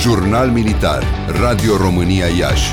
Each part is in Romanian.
Jurnal Militar, Radio România Iași.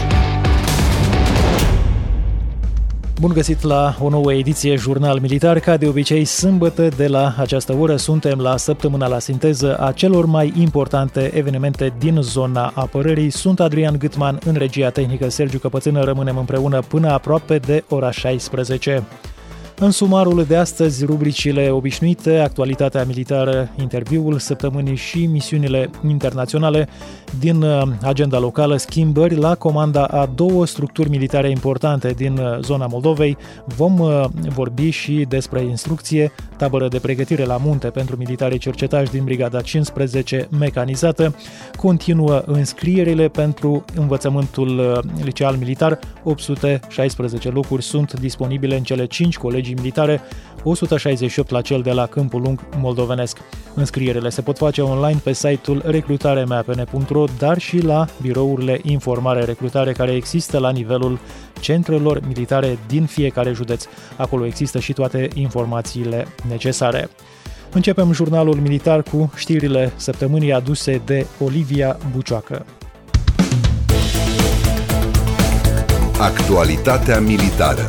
Bun găsit la o nouă ediție Jurnal Militar. Ca de obicei, sâmbătă de la această oră suntem la săptămâna la sinteză a celor mai importante evenimente din zona apărării. Sunt Adrian Gâtman, în regia tehnică Sergiu Căpățână. Rămânem împreună până aproape de ora 16. În sumarul de astăzi, rubricile obișnuite, actualitatea militară, interviul săptămânii și misiunile internaționale. Din agenda locală, schimbări la comanda a două structuri militare importante din zona Moldovei. Vom vorbi și despre instrucție, tabără de pregătire la munte pentru militarii cercetași din Brigada 15 mecanizată. Continuă înscrierile pentru învățământul liceal militar. 816 locuri sunt disponibile în cele 5 colegii militare, 168 la cel de la Câmpul Lung moldovenesc. Înscrierile se pot face online pe site-ul recrutaremapn.ro, dar și la birourile informare-recrutare care există la nivelul centrelor militare din fiecare județ. Acolo există și toate informațiile necesare. Începem jurnalul militar cu știrile săptămânii aduse de Olivia Bucioacă. Actualitatea militară.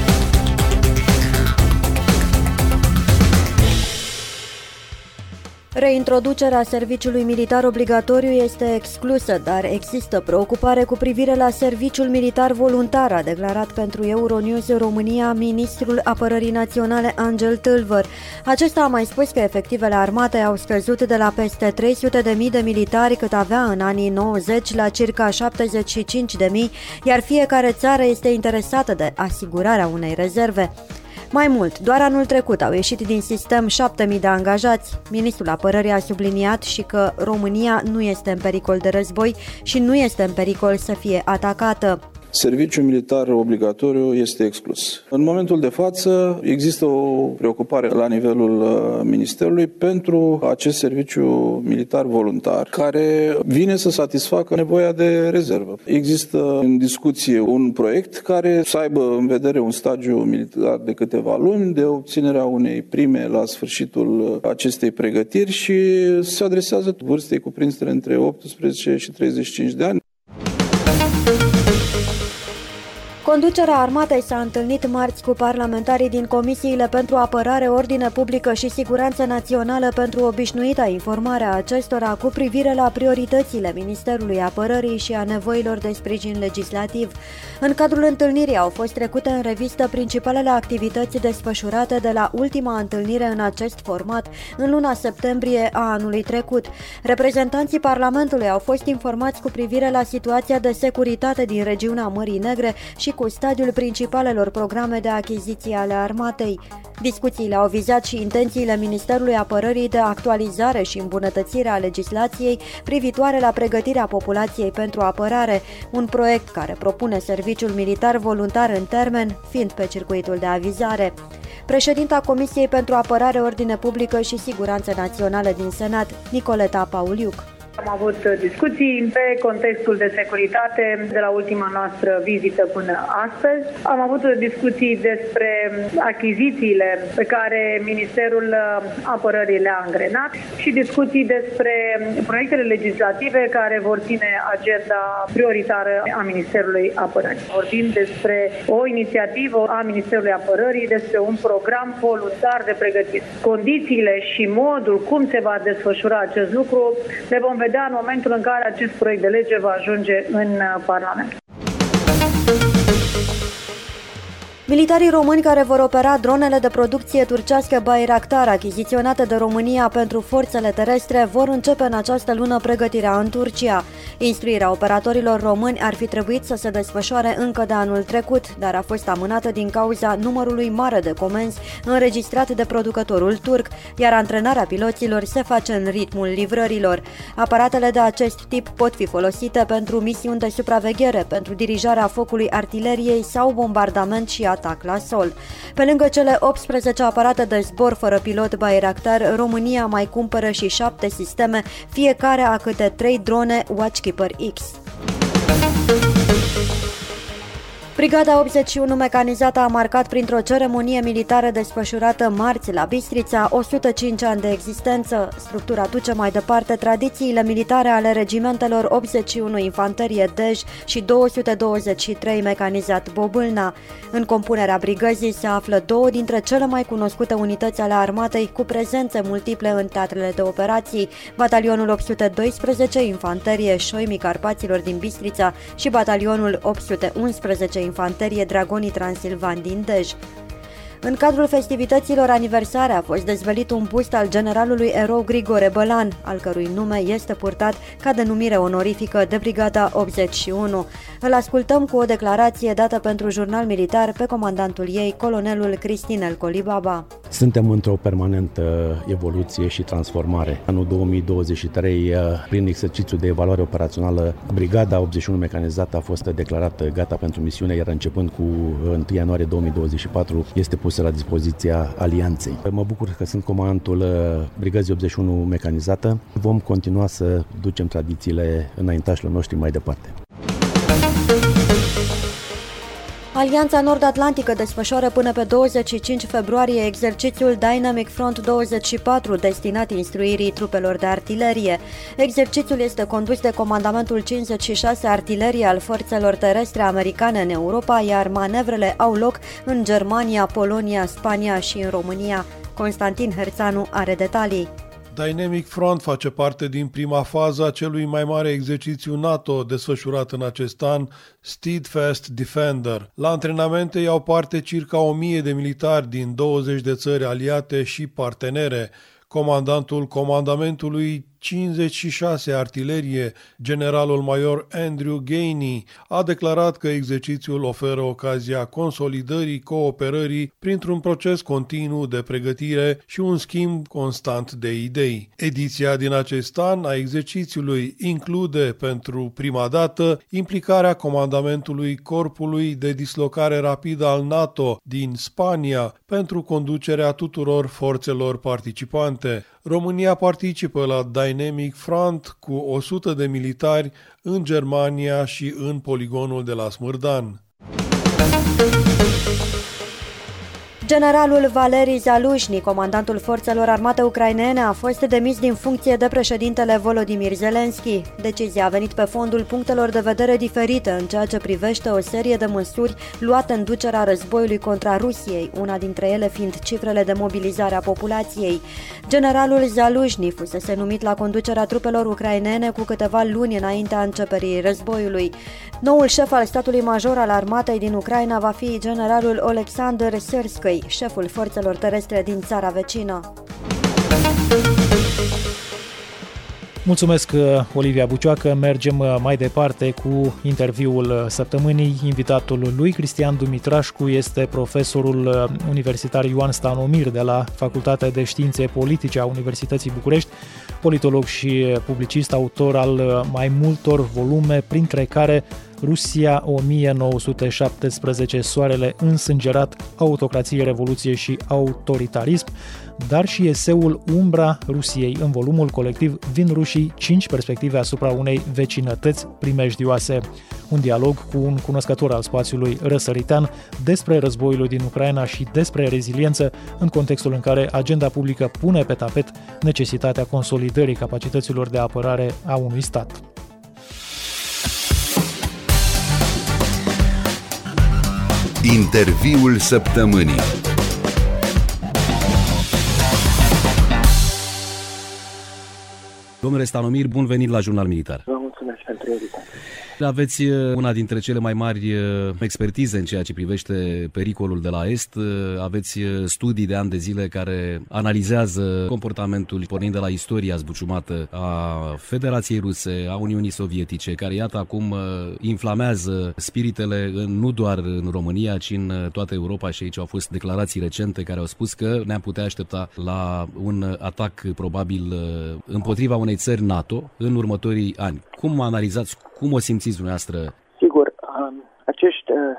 Reintroducerea serviciului militar obligatoriu este exclusă, dar există preocupare cu privire la serviciul militar voluntar, a declarat pentru Euronews România ministrul Apărării Naționale Angel Tâlvăr. Acesta a mai spus că efectivele armatei au scăzut de la peste 300.000 de militari cât avea în anii 90 la circa 75.000, iar fiecare țară este interesată de asigurarea unei rezerve. Mai mult, doar anul trecut au ieșit din sistem 7.000 de angajați. Ministrul Apărării a subliniat și că România nu este în pericol de război și nu este în pericol să fie atacată. Serviciul militar obligatoriu este exclus. În momentul de față există o preocupare la nivelul Ministerului pentru acest serviciu militar voluntar, care vine să satisfacă nevoia de rezervă. Există în discuție un proiect care să aibă în vedere un stagiu militar de câteva luni, de obținerea unei prime la sfârșitul acestei pregătiri și se adresează vârstei cuprinse între 18 și 35 de ani. Conducerea armatei s-a întâlnit marți cu parlamentarii din comisiile pentru apărare, ordine publică și siguranță națională pentru obișnuita informare a acestora cu privire la prioritățile Ministerului Apărării și a nevoilor de sprijin legislativ. În cadrul întâlnirii au fost trecute în revistă principalele activități desfășurate de la ultima întâlnire în acest format, în luna septembrie a anului trecut. Reprezentanții Parlamentului au fost informați cu privire la situația de securitate din regiunea Mării Negre și cu stadiul principalelor programe de achiziție ale armatei. Discuțiile au vizat și intențiile Ministerului Apărării de actualizare și îmbunătățire a legislației privitoare la pregătirea populației pentru apărare, un proiect care propune serviciul militar voluntar în termen, fiind pe circuitul de avizare. Președinta Comisiei pentru Apărare, Ordine Publică și Siguranță Națională din Senat, Nicoleta Pauliuc. Am avut discuții pe contextul de securitate de la ultima noastră vizită până astăzi. Am avut discuții despre achizițiile pe care Ministerul Apărării le-a angrenat și discuții despre proiectele legislative care vor ține agenda prioritară a Ministerului Apărării. Vorbim despre o inițiativă a Ministerului Apărării, despre un program voluntar de pregătire. Condițiile și modul cum se va desfășura acest lucru le vom vedea în momentul în care acest proiect de lege va ajunge în Parlament. Militarii români care vor opera dronele de producție turcească Bayraktar, achiziționate de România pentru forțele terestre, vor începe în această lună pregătirea în Turcia. Instruirea operatorilor români ar fi trebuit să se desfășoare încă de anul trecut, dar a fost amânată din cauza numărului mare de comenzi înregistrat de producătorul turc, iar antrenarea piloților se face în ritmul livrărilor. Aparatele de acest tip pot fi folosite pentru misiuni de supraveghere, pentru dirijarea focului artileriei sau bombardament și atac la sol. Pe lângă cele 18 aparate de zbor fără pilot Bayraktar, România mai cumpără și 7 sisteme, fiecare a câte 3 drone Watchkeeper X. Brigada 81 mecanizată a marcat printr-o ceremonie militară desfășurată marți la Bistrița 105 ani de existență. Structura duce mai departe tradițiile militare ale regimentelor 81 Infanterie Dej și 223 mecanizat Bobâlna. În compunerea brigăzii se află două dintre cele mai cunoscute unități ale armatei cu prezențe multiple în teatrele de operații, batalionul 812 Infanterie Șoimii Carpaților din Bistrița și batalionul 811 Infanterie Dragonii Transilvani din Dej. În cadrul festivităților aniversare a fost dezvălit un bust al generalului erou Grigore Bălan, al cărui nume este purtat ca denumire onorifică de Brigada 81. Îl ascultăm cu o declarație dată pentru Jurnal Militar pe comandantul ei, colonelul Cristinel Colibaba. Suntem într-o permanentă evoluție și transformare. Anul 2023, prin exercițiul de evaluare operațională, Brigada 81 mecanizată a fost declarată gata pentru misiune, iar începând cu 1 ianuarie 2024 este pusă la dispoziția alianței. Mă bucur că sunt comandantul Brigăzii 81 mecanizată. Vom continua să ducem tradițiile înaintașilor noștri mai departe. Alianța Nord-Atlantică desfășoară până pe 25 februarie exercițiul Dynamic Front 24, destinat instruirii trupelor de artilerie. Exercițiul este condus de Comandamentul 56 Artilerie al Forțelor Terestre Americane în Europa, iar manevrele au loc în Germania, Polonia, Spania și în România. Constantin Herțanu are detalii. Dynamic Front face parte din prima fază a celui mai mare exercițiu NATO desfășurat în acest an, Steadfast Defender. La antrenamente iau parte circa 1000 de militari din 20 de țări aliate și partenere. Comandantul comandamentului 56 Artilerie, generalul major Andrew Gainey, a declarat că exercițiul oferă ocazia consolidării cooperării printr-un proces continuu de pregătire și un schimb constant de idei. Ediția din acest an a exercițiului include pentru prima dată implicarea comandamentului Corpului de Dislocare Rapidă al NATO din Spania pentru conducerea tuturor forțelor participante. România participă la Dynamic Front cu 100 de militari în Germania și în poligonul de la Smârdan. Generalul Valeri Zaluzhny, comandantul forțelor armate ucrainene, a fost demis din funcție de președintele Volodymyr Zelensky. Decizia a venit pe fondul punctelor de vedere diferite în ceea ce privește o serie de măsuri luate în ducerea războiului contra Rusiei, una dintre ele fiind cifrele de mobilizare a populației. Generalul Zaluzhny fusese numit la conducerea trupelor ucrainene cu câteva luni înaintea începerii războiului. Noul șef al statului major al armatei din Ucraina va fi generalul Oleksandr Syrskyi, șeful forțelor terestre din țara vecină. Mulțumesc, Olivia Bucioacă. Mergem mai departe cu interviul săptămânii. Invitatul lui Cristian Dumitrașcu este profesorul universitar Ioan Stanomir de la Facultatea de Științe Politice a Universității București, politolog și publicist, autor al mai multor volume, printre care Rusia 1917, Soarele însângerat, Autocrație, Revoluție și Autoritarism, dar și eseul Umbra Rusiei, în volumul colectiv Vin rușii, 5 perspective asupra unei vecinătăți primejdioase. Un dialog cu un cunoscător al spațiului răsăritean despre războiul din Ucraina și despre reziliență în contextul în care agenda publică pune pe tapet necesitatea consolidării capacităților de apărare a unui stat. Interviul săptămânii. Domnule Stanomir, bun venit la Jurnal Militar. Vă mulțumesc pentru invitație. Aveți una dintre cele mai mari expertize în ceea ce privește pericolul de la Est. Aveți studii de ani de zile care analizează comportamentul, pornind de la istoria zbuciumată a Federației Ruse, a Uniunii Sovietice, care, iată, acum inflamează spiritele nu doar în România, ci în toată Europa, și aici au fost declarații recente care au spus că ne-am putea aștepta la un atac probabil împotriva unei țări NATO în următorii ani. Cum analizați, cum o simțiți dumneavoastră? Sigur, acești 2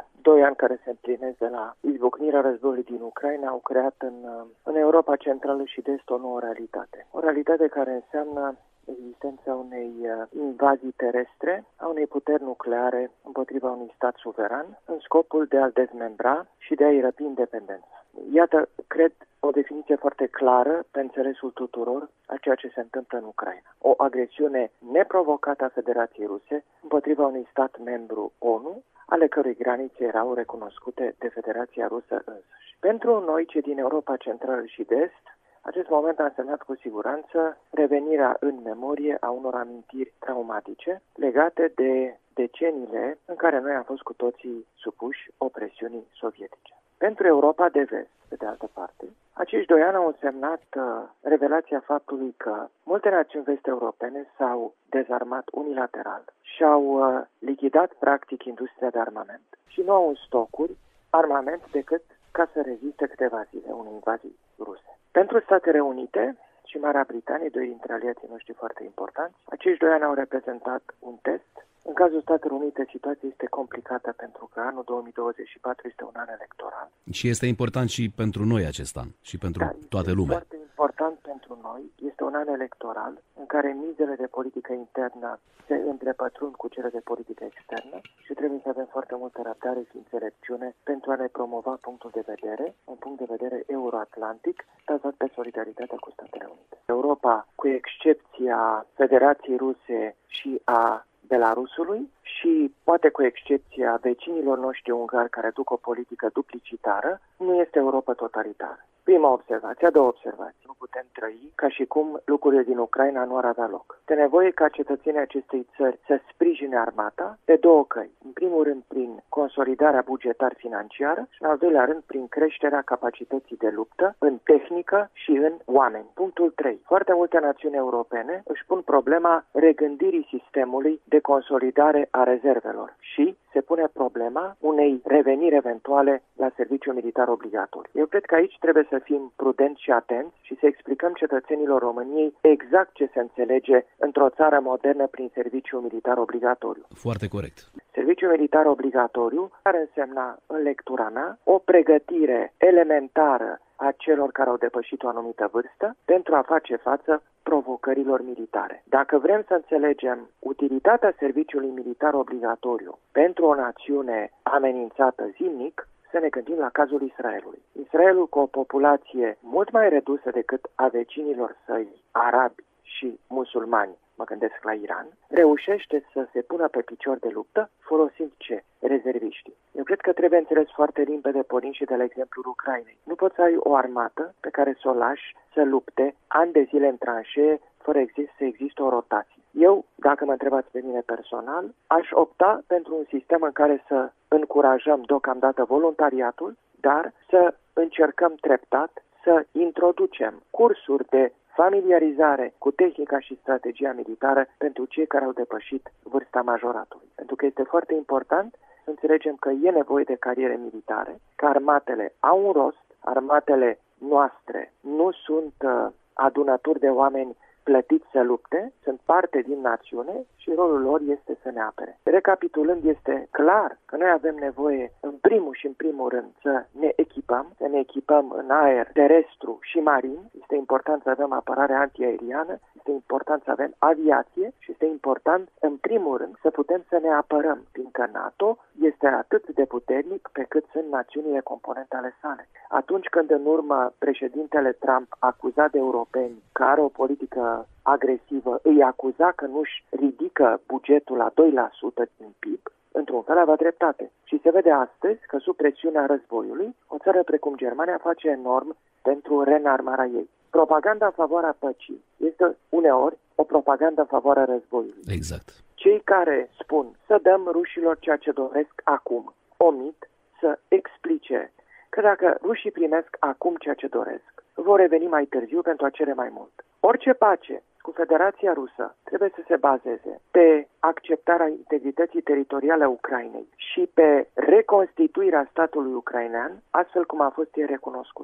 2 ani care se împlinesc de la izbucnirea războiului din Ucraina au creat în Europa Centrală și de Est o nouă realitate. O realitate care înseamnă existența unei invazii terestre, a unei puteri nucleare împotriva unui stat suveran, în scopul de a-l dezmembra și de a-i răpi independența. Iată, cred, o definiție foarte clară, pe înțelesul tuturor, a ceea ce se întâmplă în Ucraina. O agresiune neprovocată a Federației Ruse împotriva unui stat membru ONU, ale cărui granițe erau recunoscute de Federația Rusă însăși. Pentru noi, cei din Europa Centrală și de Est, acest moment a însemnat cu siguranță revenirea în memorie a unor amintiri traumatice legate de deceniile în care noi am fost cu toții supuși opresiunii sovietice. Pentru Europa de Vest, pe de altă parte, acești 2 ani au însemnat revelația faptului că multe națiuni vest-europene s-au dezarmat unilateral și-au lichidat practic industria de armament și nu au în stocuri armament decât ca să reziste câteva zile unei invazii ruse. Pentru Statele Unite și Marea Britanie, 2 dintre aliații noștri foarte importanți, acești 2 ani au reprezentat un test. În cazul Statelor Unite, situația este complicată pentru că anul 2024 este un an electoral. Și este important și pentru noi acest an și pentru toată lumea. Foarte important pentru noi. Este un an electoral în care mizele de politică internă se întrepătrund cu cele de politică externă și trebuie să avem foarte multă răbdare și înțelepciune pentru a ne promova punctul de vedere, un punct de vedere euroatlantic, bazat pe solidaritatea cu Statele Unite. Europa, cu excepția Federației Ruse și a Belarusului și poate cu excepția vecinilor noștri ungari care duc o politică duplicitară, nu este Europa totalitară. Prima observație, a doua observație. Nu putem trăi ca și cum lucrurile din Ucraina nu ar avea loc. Este nevoie ca cetățenii acestei țări să sprijine armata pe 2 căi. În primul rând prin consolidarea bugetar-financiară și în al doilea rând prin creșterea capacității de luptă în tehnică și în oameni. Punctul 3. Foarte multe națiuni europene își pun problema regândirii sistemului de consolidare a rezervelor și se pune problema unei reveniri eventuale la serviciu militar obligatoriu. Eu cred că aici trebuie să fim prudenți și atenți și să explicăm cetățenilor României exact ce se înțelege într-o țară modernă prin serviciu militar obligatoriu. Foarte corect. Serviciul militar obligatoriu ar însemna, în lectura mea, o pregătire elementară a celor care au depășit o anumită vârstă pentru a face față provocărilor militare. Dacă vrem să înțelegem utilitatea serviciului militar obligatoriu pentru o națiune amenințată zilnic, să ne gândim la cazul Israelului. Israelul, cu o populație mult mai redusă decât a vecinilor săi arabi și musulmani, mă gândesc la Iran, reușește să se pună pe picior de luptă folosind ce? Rezerviștii. Eu cred că trebuie înțeles foarte limpede, pornind și de la exemplul Ucrainei. Nu poți să ai o armată pe care să o lași să lupte ani de zile în tranșee fără să existe o rotație. Eu, dacă mă întrebați pe mine personal, aș opta pentru un sistem în care să încurajăm deocamdată voluntariatul, dar să încercăm treptat să introducem cursuri de familiarizare cu tehnica și strategia militară pentru cei care au depășit vârsta majoratului. Pentru că este foarte important să înțelegem că e nevoie de cariere militare, că armatele au un rost, armatele noastre nu sunt adunături de oameni plătiți să lupte, sunt parte din națiune și rolul lor este să ne apere. Recapitulând, este clar că noi avem nevoie în primul rând să ne echipăm în aer terestru și marin. Este important să avem apărare antiaeriană, este important să avem aviație și este important în primul rând să putem să ne apărăm, fiindcă NATO este atât de puternic pe cât sunt națiunile componente ale sale. Atunci când în urmă președintele Trump, acuzat de europeni că are o politică agresivă, îi acuza că nu-și ridică bugetul la 2% din PIB, într-un fel avea dreptate. Și se vede astăzi că sub presiunea războiului, o țară precum Germania face enorm pentru reînarmarea ei. Propaganda în favoarea păcii este uneori o propagandă în favoarea războiului. Exact. Cei care spun să dăm rușilor ceea ce doresc acum, omit să explice că dacă rușii primesc acum ceea ce doresc, vor reveni mai târziu pentru a cere mai mult. Orice pace cu Federația Rusă trebuie să se bazeze pe acceptarea integrității teritoriale a Ucrainei și pe reconstituirea statului ucrainean, astfel cum a fost el recunoscut.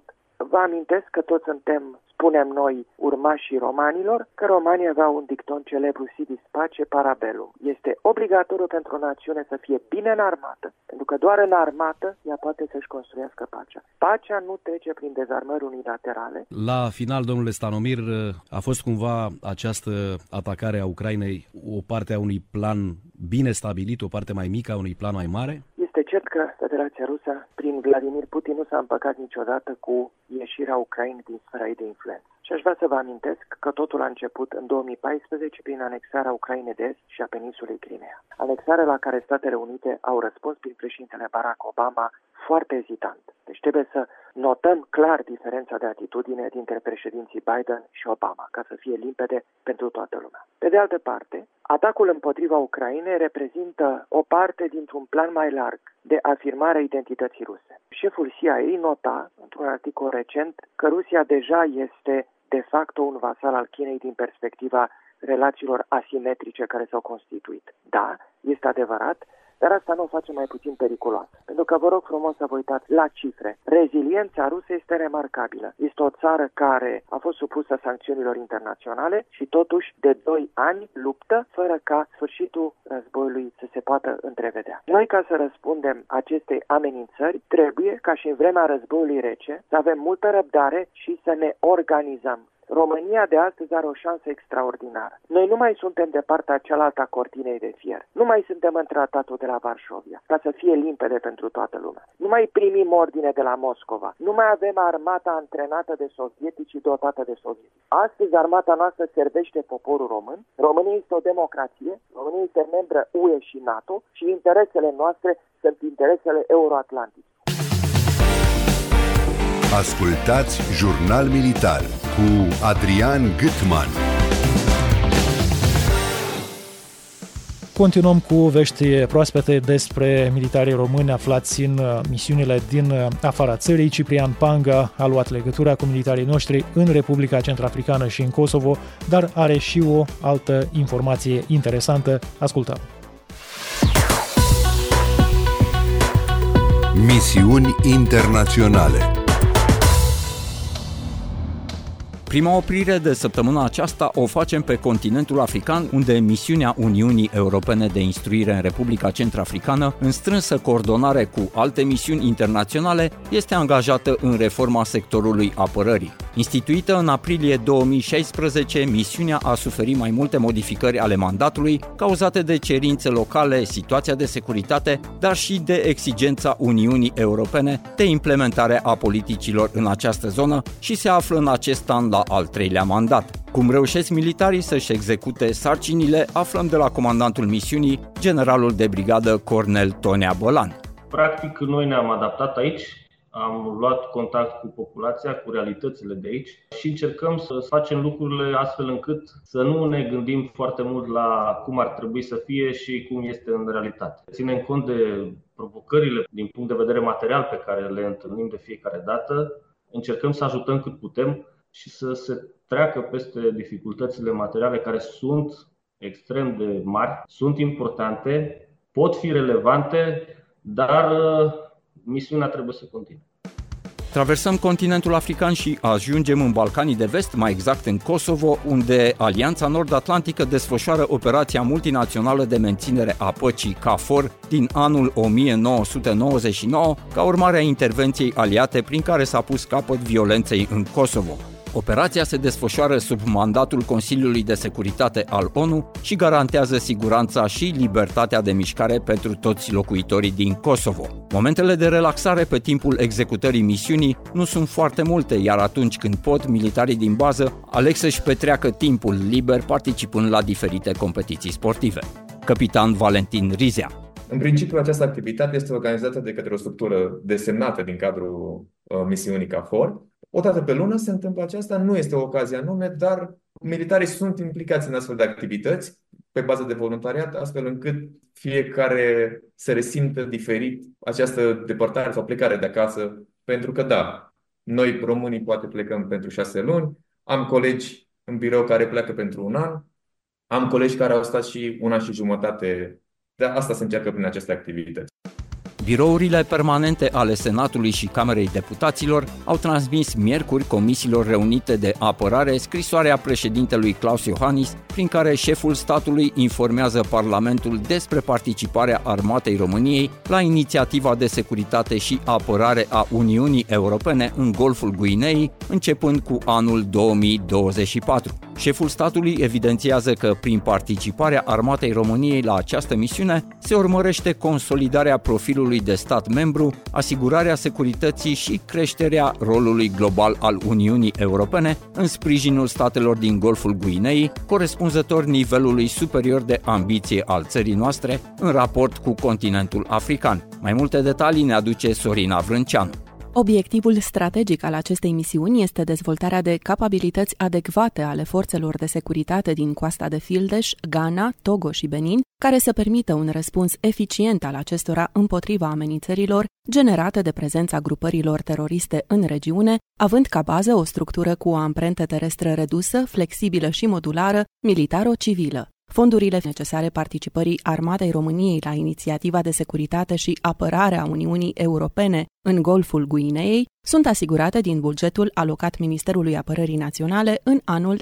Vă amintesc că toți spunem noi, urmașii romanilor, că romanii aveau un dicton celebru sidis pace parabellum. Este obligatoriu pentru o națiune să fie bine înarmată, pentru că doar în armată ea poate să-și construiască pacea. Pacea nu trece prin dezarmări unilaterale. La final, domnule Stanomir, a fost cumva această atacare a Ucrainei o parte a unui plan bine stabilit, o parte mai mică a unui plan mai mare? Este cert că Federația Rusă, prin Vladimir Putin, nu s-a împăcat niciodată cu ieșirea Ucrainei din sfera ei de influență. Și aș vrea să vă amintesc că totul a început în 2014 prin anexarea Ucrainei de Est și a peninsulei Crimea. Anexarea la care Statele Unite au răspuns prin președintele Barack Obama foarte ezitant. Deci trebuie să notăm clar diferența de atitudine dintre președinții Biden și Obama, ca să fie limpede pentru toată lumea. Pe de altă parte, atacul împotriva Ucrainei reprezintă o parte dintr-un plan mai larg de afirmare a identității ruse. Șeful CIA nota, într-un articol recent, că Rusia deja este de facto un vasal al Chinei din perspectiva relațiilor asimetrice care s-au constituit. Da, este adevărat, dar asta nu o face mai puțin periculoasă. Pentru că vă rog frumos să vă uitați la cifre. Reziliența rusă este remarcabilă. Este o țară care a fost supusă sancțiunilor internaționale și totuși de 2 ani luptă fără ca sfârșitul războiului să se poată întrevedea. Noi, ca să răspundem acestei amenințări, trebuie, ca și în vremea războiului rece, să avem multă răbdare și să ne organizăm. România de astăzi are o șansă extraordinară. Noi nu mai suntem de partea cealaltă a cortinei de fier. Nu mai suntem în tratatul de la Varșovia, ca să fie limpede pentru toată lumea. Nu mai primim ordine de la Moscova. Nu mai avem armata antrenată de sovietici și dotată de sovietici. Astăzi armata noastră servește poporul român. România este o democrație, România este membră UE și NATO și interesele noastre sunt interesele euroatlantice. Ascultați Jurnal Militar cu Adrian Gutman. Continuăm cu vești proaspete despre militarii români aflați în misiunile din afara țării. Ciprian Panga a luat legătura cu militarii noștri în Republica Centrafricană și în Kosovo, dar are și o altă informație interesantă. Ascultăm! Misiuni internaționale. Prima oprire de săptămâna aceasta o facem pe continentul african, unde misiunea Uniunii Europene de Instruire în Republica Centrafricană, în strânsă coordonare cu alte misiuni internaționale, este angajată în reforma sectorului apărării. Instituită în aprilie 2016, misiunea a suferit mai multe modificări ale mandatului, cauzate de cerințe locale, situația de securitate, dar și de exigența Uniunii Europene de implementare a politicilor în această zonă și se află în acest an la al 3-lea mandat. Cum reușesc militarii să-și execute sarcinile, aflăm de la comandantul misiunii, generalul de brigadă Cornel Tonea Bălan. Practic, noi ne-am adaptat aici, am luat contact cu populația, cu realitățile de aici și încercăm să facem lucrurile astfel încât să nu ne gândim foarte mult la cum ar trebui să fie și cum este în realitate. Ținem cont de provocările din punct de vedere material pe care le întâlnim de fiecare dată, încercăm să ajutăm cât putem și să se treacă peste dificultățile materiale care sunt extrem de mari, sunt importante, pot fi relevante, dar misiunea trebuie să continue. Traversăm continentul african și ajungem în Balcanii de Vest, mai exact în Kosovo, unde Alianța Nord-Atlantică desfășoară operația multinațională de menținere a păcii KFOR din anul 1999, ca urmare a intervenției aliate prin care s-a pus capăt violenței în Kosovo. Operația se desfășoară sub mandatul Consiliului de Securitate al ONU și garantează siguranța și libertatea de mișcare pentru toți locuitorii din Kosovo. Momentele de relaxare pe timpul executării misiunii nu sunt foarte multe, iar atunci când pot, militarii din bază aleg să-și petreacă timpul liber participând la diferite competiții sportive. Capitan Valentin Rizea. În principiu, această activitate este organizată de către o structură desemnată din cadrul misiunii KFOR. O dată pe lună se întâmplă aceasta, nu este o ocazie anume, dar militarii sunt implicați în astfel de activități pe bază de voluntariat, astfel încât fiecare să resimtă diferit această depărtare sau plecare de acasă. Pentru că da, noi românii poate plecăm pentru 6 luni, am colegi în birou care pleacă pentru 1 an, am colegi care au stat și 1 an și jumătate. De asta se încearcă prin aceste activități. Birourile permanente ale Senatului și Camerei Deputaților au transmis miercuri comisiilor reunite de apărare scrisoarea președintelui Klaus Iohannis, prin care șeful statului informează Parlamentul despre participarea Armatei României la inițiativa de securitate și apărare a Uniunii Europene în Golful Guineei, începând cu anul 2024. Șeful statului evidențiază că prin participarea Armatei României la această misiune se urmărește consolidarea profilului de stat membru, asigurarea securității și creșterea rolului global al Uniunii Europene în sprijinul statelor din Golful Guineei, corespunzător nivelului superior de ambiție al țării noastre în raport cu continentul african. Mai multe detalii ne aduce Sorina Vrânceanu. Obiectivul strategic al acestei misiuni este dezvoltarea de capabilități adecvate ale forțelor de securitate din Coasta de Fildeș, Ghana, Togo și Benin, care să permită un răspuns eficient al acestora împotriva amenințărilor generate de prezența grupărilor teroriste în regiune, având ca bază o structură cu o amprentă terestră redusă, flexibilă și modulară, militaro-civilă. Fondurile necesare participării Armatei României la inițiativa de securitate și apărare a Uniunii Europene în Golful Guineei sunt asigurate din bugetul alocat Ministerului Apărării Naționale în anul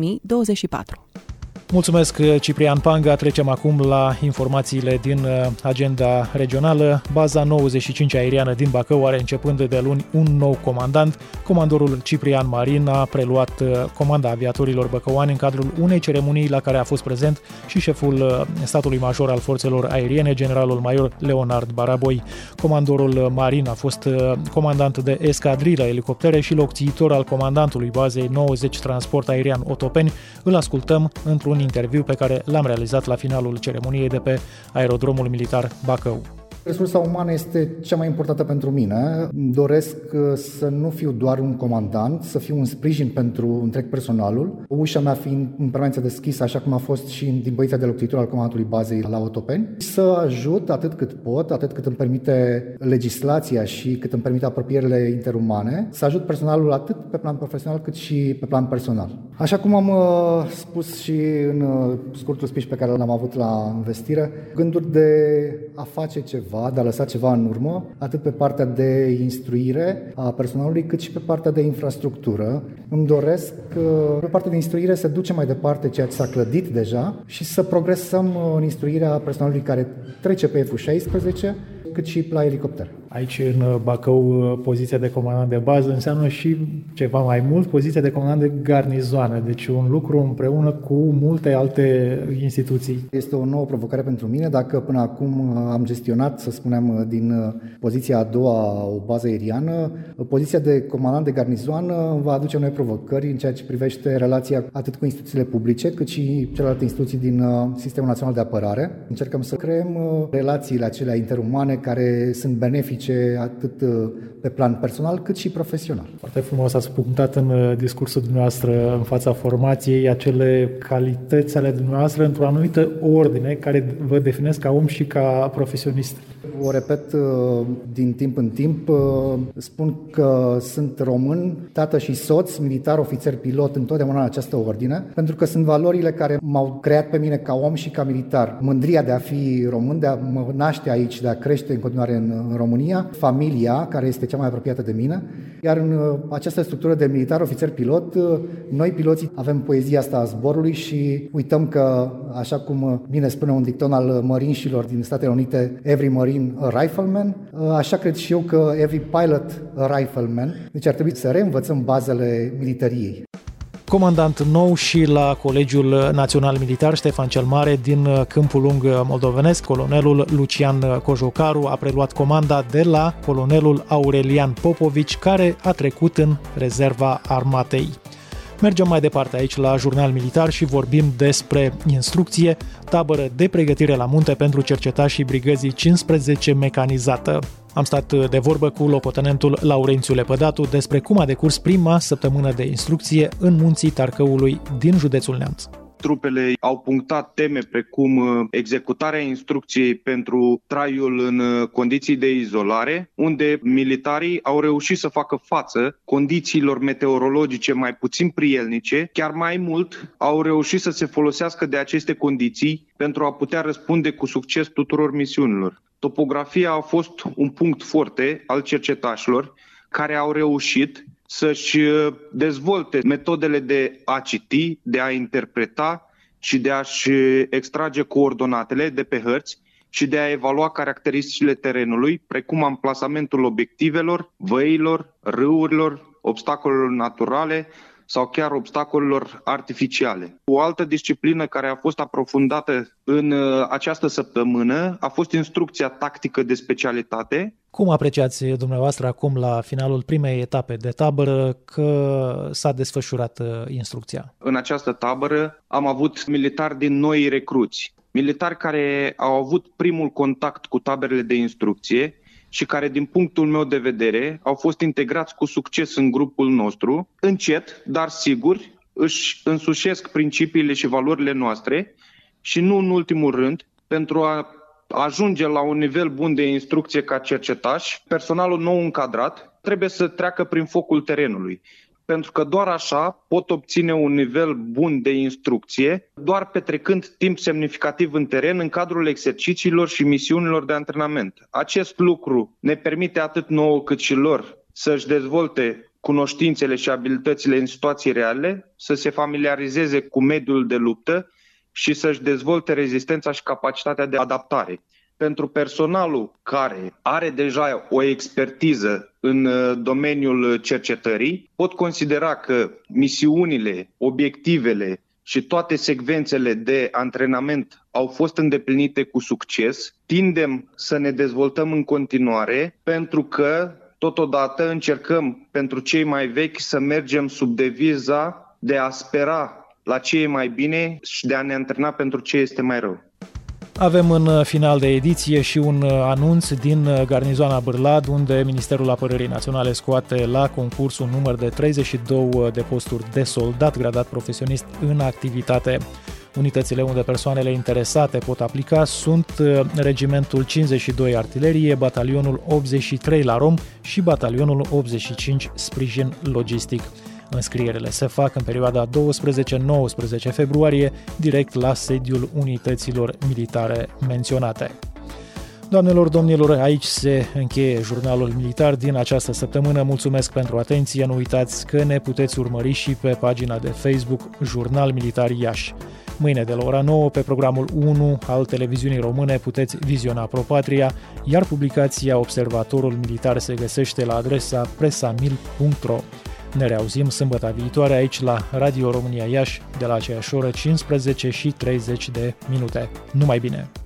2024. Mulțumesc, Ciprian Panga. Trecem acum la informațiile din agenda regională. Baza 95 aeriană din Bacău are începând de luni un nou comandant. Comandorul Ciprian Marin a preluat comanda aviatorilor băcăuani în cadrul unei ceremonii la care a fost prezent și șeful statului major al forțelor aeriene, generalul major Leonard Baraboi. Comandorul Marin a fost comandant de escadrilă elicoptere și locțiitor al comandantului bazei 90 Transport Aerian Otopeni. Îl ascultăm într-un interviu pe care l-am realizat la finalul ceremoniei de pe Aerodromul Militar Bacău. Resursa umană este cea mai importantă pentru mine. Doresc să nu fiu doar un comandant, să fiu un sprijin pentru întreg personalul. Ușa mea fiind în permanență deschisă, așa cum a fost și din poziția de locțitor al comandantului bazei la Otopeni, să ajut atât cât pot, atât cât îmi permite legislația și cât îmi permite apropierile interumane, să ajut personalul atât pe plan profesional cât și pe plan personal. Așa cum am spus și în scurtul speech pe care l-am avut la investire, gânduri de a face ceva, de a lăsa ceva în urmă, atât pe partea de instruire a personalului, cât și pe partea de infrastructură. Îmi doresc pe partea de instruire să ducem mai departe ceea ce s-a clădit deja și să progresăm în instruirea personalului care trece pe F-16, cât și la elicopter. Aici, în Bacău, poziția de comandant de bază înseamnă și ceva mai mult, poziția de comandant de garnizoană, deci un lucru împreună cu multe alte instituții. Este o nouă provocare pentru mine. Dacă până acum am gestionat, să spunem, din poziția a doua o bază aeriană, poziția de comandant de garnizoană va aduce noi provocări în ceea ce privește relația atât cu instituțiile publice, cât și celelalte instituții din Sistemul Național de Apărare. Încercăm să creăm relațiile acelea interumane care sunt benefice atât pe plan personal cât și profesional. Foarte frumos ați punctat în discursul dumneavoastră în fața formației acele calități ale dumneavoastră într-o anumită ordine care vă definesc ca om și ca profesionist. O repet din timp în timp, spun că sunt român, tată și soț, militar, ofițer, pilot, întotdeauna în această ordine, pentru că sunt valorile care m-au creat pe mine ca om și ca militar. Mândria de a fi român, de a mă naște aici, de a crește în continuare în România, familia, care este cea mai apropiată de mine, iar în această structură de militar, ofițer, pilot, noi piloții avem poezia asta a zborului și uităm că, așa cum bine spune un dicton al mărinșilor din Statele Unite, every marine a rifleman, așa cred și eu că every pilot a rifleman, deci ar trebui să reînvățăm bazele milităriei. Comandant nou și la Colegiul Național Militar Ștefan cel Mare din Câmpul Lung moldovenesc, colonelul Lucian Cojocaru a preluat comanda de la colonelul Aurelian Popovici, care a trecut în rezerva armatei. Mergem mai departe aici la Jurnal Militar și vorbim despre instrucție, tabără de pregătire la munte pentru cercetașii brigăzii 15 mecanizată. Am stat de vorbă cu locotenentul Laurențiu Lepădatu despre cum a decurs prima săptămână de instrucție în munții Tarcăului din județul Neamț. Trupele au punctat teme precum executarea instrucției pentru traiul în condiții de izolare, unde militarii au reușit să facă față condițiilor meteorologice mai puțin prielnice, chiar mai mult au reușit să se folosească de aceste condiții pentru a putea răspunde cu succes tuturor misiunilor. Topografia a fost un punct forte al cercetașilor care au reușit să-și dezvolte metodele de a citi, de a interpreta și de a-și extrage coordonatele de pe hărți și de a evalua caracteristicile terenului, precum amplasamentul obiectivelor, văilor, râurilor, obstacolelor naturale sau chiar obstacolelor artificiale. O altă disciplină care a fost aprofundată în această săptămână a fost instrucția tactică de specialitate. Cum apreciați dumneavoastră acum la finalul primei etape de tabără că s-a desfășurat instrucția? În această tabără am avut militari din noi recruți, militari care au avut primul contact cu taberele de instrucție și care, din punctul meu de vedere, au fost integrați cu succes în grupul nostru, încet, dar sigur, își însușesc principiile și valorile noastre și nu în ultimul rând, pentru a ajunge la un nivel bun de instrucție ca cercetaș, personalul nou încadrat trebuie să treacă prin focul terenului. Pentru că doar așa pot obține un nivel bun de instrucție, doar petrecând timp semnificativ în teren în cadrul exercițiilor și misiunilor de antrenament. Acest lucru ne permite atât nouă cât și lor să-și dezvolte cunoștințele și abilitățile în situații reale, să se familiarizeze cu mediul de luptă și să-și dezvolte rezistența și capacitatea de adaptare. Pentru personalul care are deja o expertiză în domeniul cercetării, pot considera că misiunile, obiectivele și toate secvențele de antrenament au fost îndeplinite cu succes. Tindem să ne dezvoltăm în continuare pentru că totodată încercăm pentru cei mai vechi să mergem sub deviza de a spera la ce e mai bine și de a ne antrena pentru ce este mai rău. Avem în final de ediție și un anunț din garnizoana Bârlad, unde Ministerul Apărării Naționale scoate la concurs un număr de 32 de posturi de soldat gradat profesionist în activitate. Unitățile unde persoanele interesate pot aplica sunt Regimentul 52 Artilerie, Batalionul 83 la Rom și Batalionul 85 Sprijin Logistic. Înscrierile se fac în perioada 12-19 februarie, direct la sediul unităților militare menționate. Doamnelor, domnilor, aici se încheie jurnalul militar din această săptămână. Mulțumesc pentru atenție. Nu uitați că ne puteți urmări și pe pagina de Facebook Jurnal Militar Iași. Mâine de la ora 9 pe programul 1 al televiziunii române puteți viziona ProPatria, iar publicația Observatorul Militar se găsește la adresa presamil.ro. Ne reauzim sâmbătă viitoare aici la Radio România Iași de la aceeași oră 15:30. Numai bine!